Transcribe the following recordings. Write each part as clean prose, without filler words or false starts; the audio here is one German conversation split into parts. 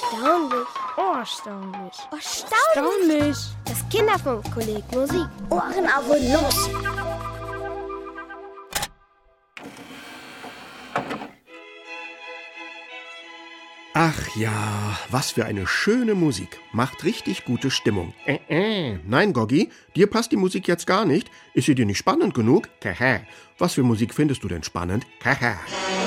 Erstaunlich. Oh, erstaunlich. Erstaunlich. Das Kinderfunkkolleg Musik. Ohren auf und los. Ach ja, was für eine schöne Musik. Macht richtig gute Stimmung. Nein, Goggi, dir passt die Musik jetzt gar nicht. Ist sie dir nicht spannend genug? Kaha. Was für Musik findest du denn spannend? Kaha.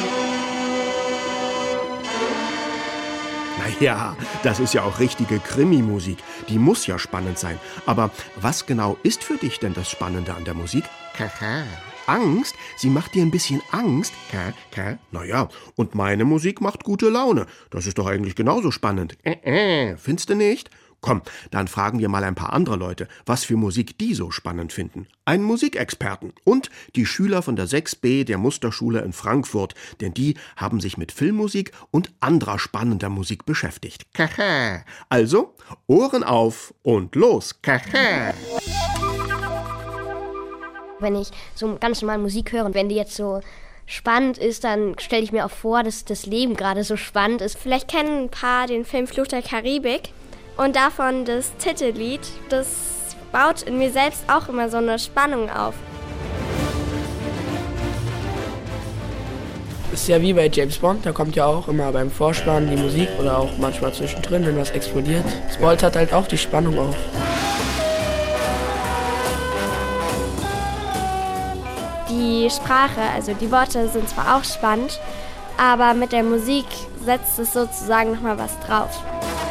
Naja, das ist ja auch richtige Krimi-Musik. Die muss ja spannend sein. Aber was genau ist für dich denn das Spannende an der Musik? Kaha. Angst? Sie macht dir ein bisschen Angst? Naja, und meine Musik macht gute Laune. Das ist doch eigentlich genauso spannend. Findest du nicht? Komm, dann fragen wir mal ein paar andere Leute, was für Musik die so spannend finden. Einen Musikexperten und die Schüler von der 6b der Musterschule in Frankfurt, denn die haben sich mit Filmmusik und anderer spannender Musik beschäftigt. Also, Ohren auf und los. Wenn ich so ganz normal Musik höre und wenn die jetzt so spannend ist, dann stelle ich mir auch vor, dass das Leben gerade so spannend ist. Vielleicht kennen ein paar den Film Fluch der Karibik und davon das Titellied. Das baut in mir selbst auch immer so eine Spannung auf. Ist ja wie bei James Bond, da kommt ja auch immer beim Vorspann die Musik oder auch manchmal zwischendrin, wenn was explodiert. Das poltert halt auch die Spannung auf. Die Sprache, also die Worte sind zwar auch spannend, aber mit der Musik setzt es sozusagen nochmal was drauf.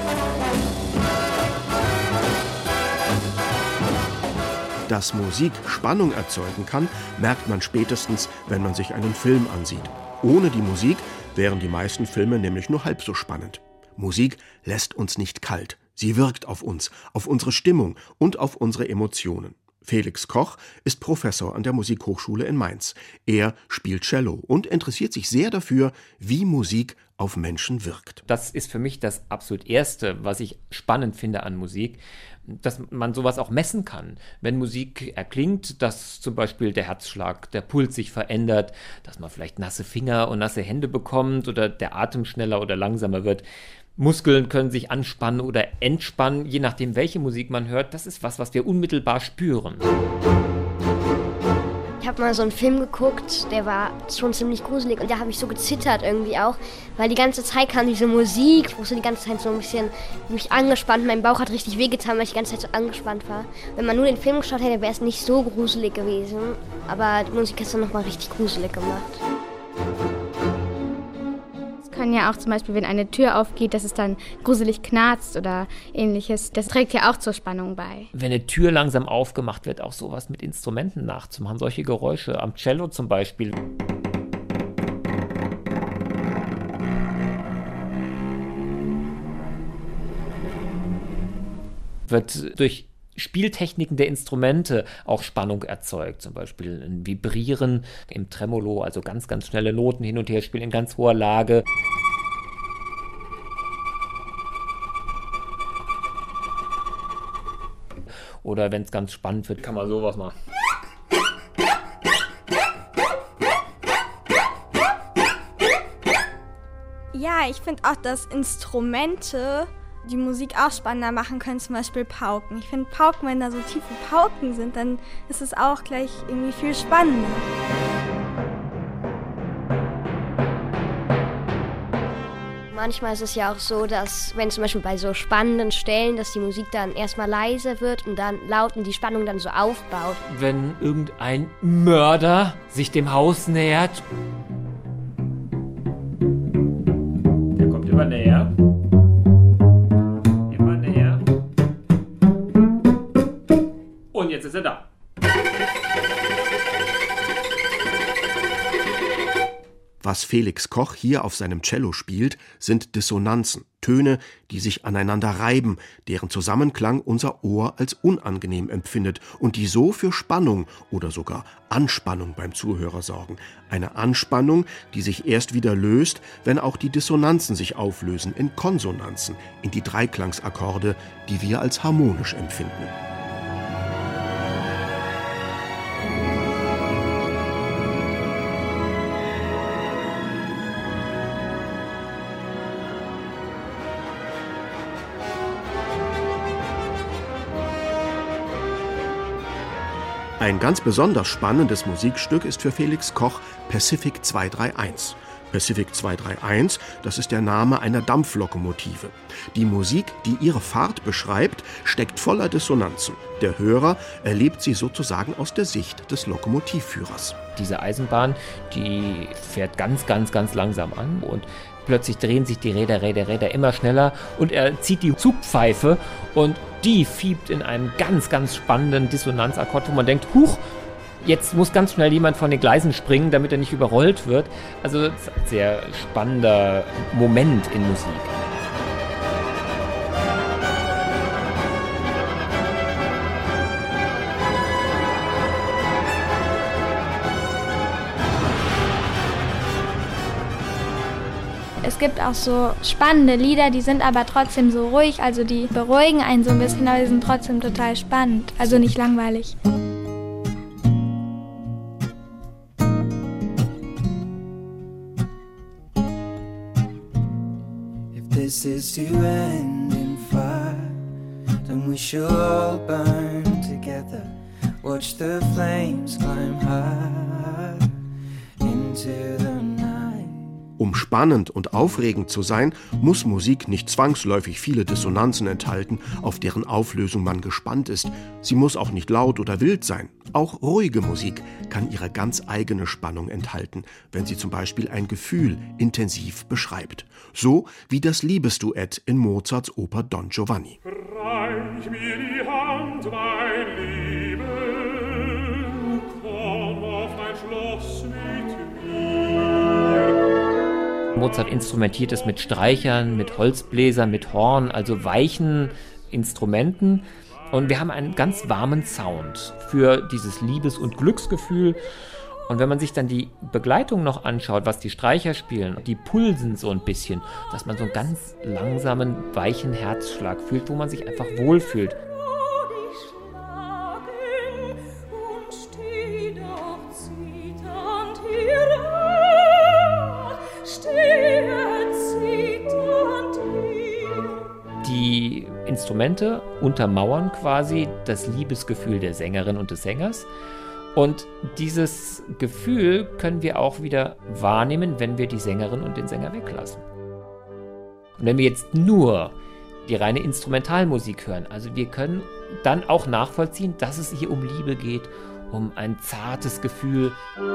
Dass Musik Spannung erzeugen kann, merkt man spätestens, wenn man sich einen Film ansieht. Ohne die Musik wären die meisten Filme nämlich nur halb so spannend. Musik lässt uns nicht kalt. Sie wirkt auf uns, auf unsere Stimmung und auf unsere Emotionen. Felix Koch ist Professor an der Musikhochschule in Mainz. Er spielt Cello und interessiert sich sehr dafür, wie Musik auf Menschen wirkt. Das ist für mich das absolut Erste, was ich spannend finde an Musik, dass man sowas auch messen kann. Wenn Musik erklingt, dass zum Beispiel der Herzschlag, der Puls sich verändert, dass man vielleicht nasse Finger und nasse Hände bekommt oder der Atem schneller oder langsamer wird. Muskeln können sich anspannen oder entspannen, je nachdem, welche Musik man hört. Das ist was wir unmittelbar spüren. Ich habe mal so einen Film geguckt, der war schon ziemlich gruselig und da habe ich so gezittert irgendwie auch, weil die ganze Zeit kam diese Musik. Ich musste die ganze Zeit so ein bisschen mich angespannt. Mein Bauch hat richtig wehgetan, weil ich die ganze Zeit so angespannt war. Wenn man nur den Film geschaut hätte, wäre es nicht so gruselig gewesen. Aber die Musik hat es dann nochmal richtig gruselig gemacht. Kann ja auch zum Beispiel, wenn eine Tür aufgeht, dass es dann gruselig knarzt oder ähnliches. Das trägt ja auch zur Spannung bei. Wenn eine Tür langsam aufgemacht wird, auch sowas mit Instrumenten nachzumachen, solche Geräusche, am Cello zum Beispiel. Wird durch Spieltechniken der Instrumente auch Spannung erzeugt, zum Beispiel ein Vibrieren im Tremolo, also ganz, ganz schnelle Noten hin und her spielen in ganz hoher Lage. Oder wenn es ganz spannend wird, kann man sowas machen. Ja, ich finde auch, dass Instrumente die Musik auch spannender machen können, zum Beispiel Pauken. Ich finde Pauken, wenn da so tiefe Pauken sind, dann ist es auch gleich irgendwie viel spannender. Manchmal ist es ja auch so, dass, wenn zum Beispiel bei so spannenden Stellen, dass die Musik dann erstmal leise wird und dann laut und die Spannung dann so aufbaut. Wenn irgendein Mörder sich dem Haus nähert. Der kommt immer näher. Immer näher. Und jetzt ist er da. Was Felix Koch hier auf seinem Cello spielt, sind Dissonanzen, Töne, die sich aneinander reiben, deren Zusammenklang unser Ohr als unangenehm empfindet und die so für Spannung oder sogar Anspannung beim Zuhörer sorgen. Eine Anspannung, die sich erst wieder löst, wenn auch die Dissonanzen sich auflösen in Konsonanzen, in die Dreiklangsakkorde, die wir als harmonisch empfinden. Ein ganz besonders spannendes Musikstück ist für Felix Koch Pacific 231. Pacific 231, das ist der Name einer Dampflokomotive. Die Musik, die ihre Fahrt beschreibt, steckt voller Dissonanzen. Der Hörer erlebt sie sozusagen aus der Sicht des Lokomotivführers. Diese Eisenbahn, die fährt ganz, ganz, ganz langsam an und plötzlich drehen sich die Räder immer schneller und er zieht die Zugpfeife und die fiebt in einem ganz, ganz spannenden Dissonanzakkord, wo man denkt, huch, jetzt muss ganz schnell jemand von den Gleisen springen, damit er nicht überrollt wird. Also das ist ein sehr spannender Moment in Musik. Es gibt auch so spannende Lieder, die sind aber trotzdem so ruhig, also die beruhigen einen so ein bisschen, aber die sind trotzdem total spannend, also nicht langweilig. This is to end in fire, then we shall all burn together. Watch the flames climb high into the night. Um spannend und aufregend zu sein, muss Musik nicht zwangsläufig viele Dissonanzen enthalten, auf deren Auflösung man gespannt ist. Sie muss auch nicht laut oder wild sein. Auch ruhige Musik kann ihre ganz eigene Spannung enthalten, wenn sie zum Beispiel ein Gefühl intensiv beschreibt. So wie das Liebesduett in Mozarts Oper Don Giovanni. Reich mir die Hand, mein Liebe, komm auf mein Schloss mit mir. Mozart instrumentiert es mit Streichern, mit Holzbläsern, mit Horn, also weichen Instrumenten. Und wir haben einen ganz warmen Sound für dieses Liebes- und Glücksgefühl. Und wenn man sich dann die Begleitung noch anschaut, was die Streicher spielen, die pulsen so ein bisschen, dass man so einen ganz langsamen, weichen Herzschlag fühlt, wo man sich einfach wohlfühlt. Die Instrumente untermauern quasi das Liebesgefühl der Sängerin und des Sängers. Und dieses Gefühl können wir auch wieder wahrnehmen, wenn wir die Sängerin und den Sänger weglassen. Und wenn wir jetzt nur die reine Instrumentalmusik hören, also wir können dann auch nachvollziehen, dass es hier um Liebe geht, um ein zartes Gefühl.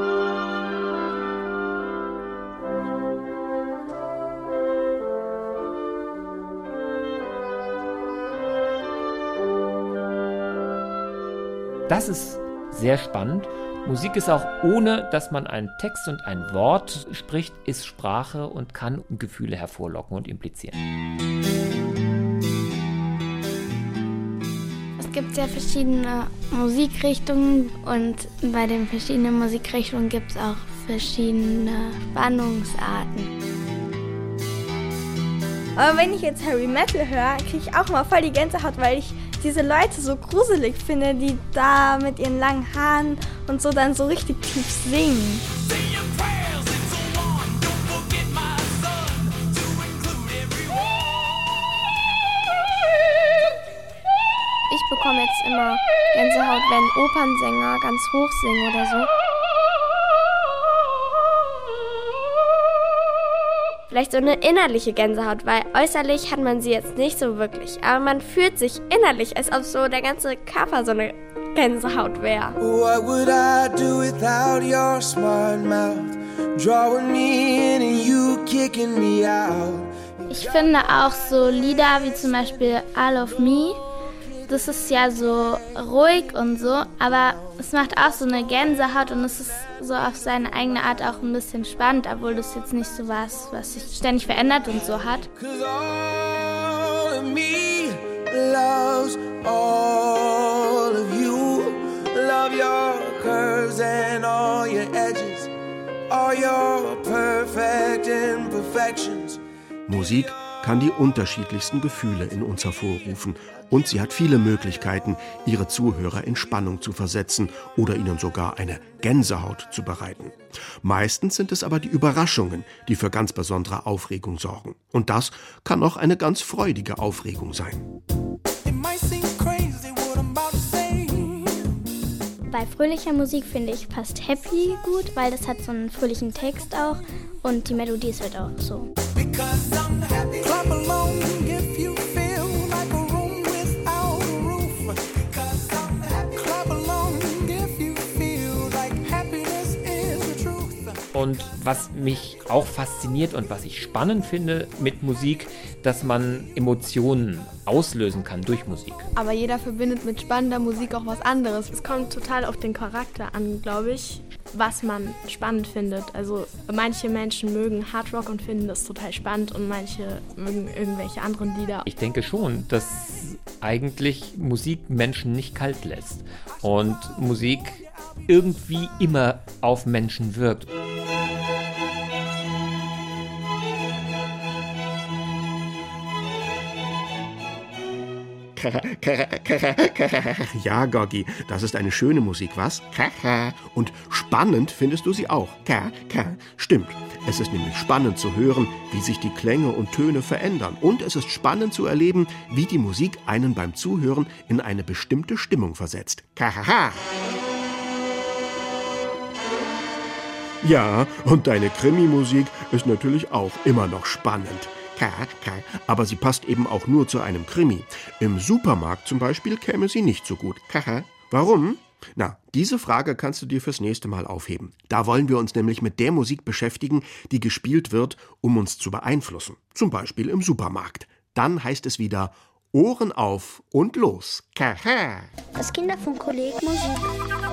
Das ist sehr spannend. Musik ist auch, ohne dass man einen Text und ein Wort spricht, ist Sprache und kann Gefühle hervorlocken und implizieren. Es gibt sehr verschiedene Musikrichtungen und bei den verschiedenen Musikrichtungen gibt es auch verschiedene Spannungsarten. Aber wenn ich jetzt Heavy Metal höre, kriege ich auch mal voll die Gänsehaut, weil ich diese Leute so gruselig finde, die da mit ihren langen Haaren und so dann so richtig tief singen. Ich bekomme jetzt immer Gänsehaut, wenn Opernsänger ganz hoch singen oder so. Vielleicht so eine innerliche Gänsehaut, weil äußerlich hat man sie jetzt nicht so wirklich. Aber man fühlt sich innerlich, als ob so der ganze Körper so eine Gänsehaut wäre. What would I do without your smart mouth? Drawing me in and you kicking me out. Ich finde auch so Lieder wie zum Beispiel All of Me, das ist ja so ruhig und so, aber es macht auch so eine Gänsehaut und es ist so auf seine eigene Art auch ein bisschen spannend, obwohl das jetzt nicht so was sich ständig verändert und so hat. 'Cause all of me loves all of you. Love your curves and all your edges, all your perfect imperfections. Musik kann die unterschiedlichsten Gefühle in uns hervorrufen und sie hat viele Möglichkeiten, ihre Zuhörer in Spannung zu versetzen oder ihnen sogar eine Gänsehaut zu bereiten. Meistens sind es aber die Überraschungen, die für ganz besondere Aufregung sorgen. Und das kann auch eine ganz freudige Aufregung sein. Bei fröhlicher Musik finde ich passt Happy gut, weil das hat so einen fröhlichen Text auch und die Melodie ist halt auch so. Und was mich auch fasziniert und was ich spannend finde mit Musik, dass man Emotionen auslösen kann durch Musik. Aber jeder verbindet mit spannender Musik auch was anderes. Es kommt total auf den Charakter an, glaube ich, was man spannend findet. Also manche Menschen mögen Hardrock und finden das total spannend und manche mögen irgendwelche anderen Lieder. Ich denke schon, dass eigentlich Musik Menschen nicht kalt lässt und Musik irgendwie immer auf Menschen wirkt. Ja, Goggi, das ist eine schöne Musik, was? Und spannend findest du sie auch. Stimmt. Es ist nämlich spannend zu hören, wie sich die Klänge und Töne verändern. Und es ist spannend zu erleben, wie die Musik einen beim Zuhören in eine bestimmte Stimmung versetzt. Ja, und deine Krimi-Musik ist natürlich auch immer noch spannend. Aber sie passt eben auch nur zu einem Krimi. Im Supermarkt zum Beispiel käme sie nicht so gut. Warum? Na, diese Frage kannst du dir fürs nächste Mal aufheben. Da wollen wir uns nämlich mit der Musik beschäftigen, die gespielt wird, um uns zu beeinflussen. Zum Beispiel im Supermarkt. Dann heißt es wieder Ohren auf und los. Das Kinderfunkkolleg Musik.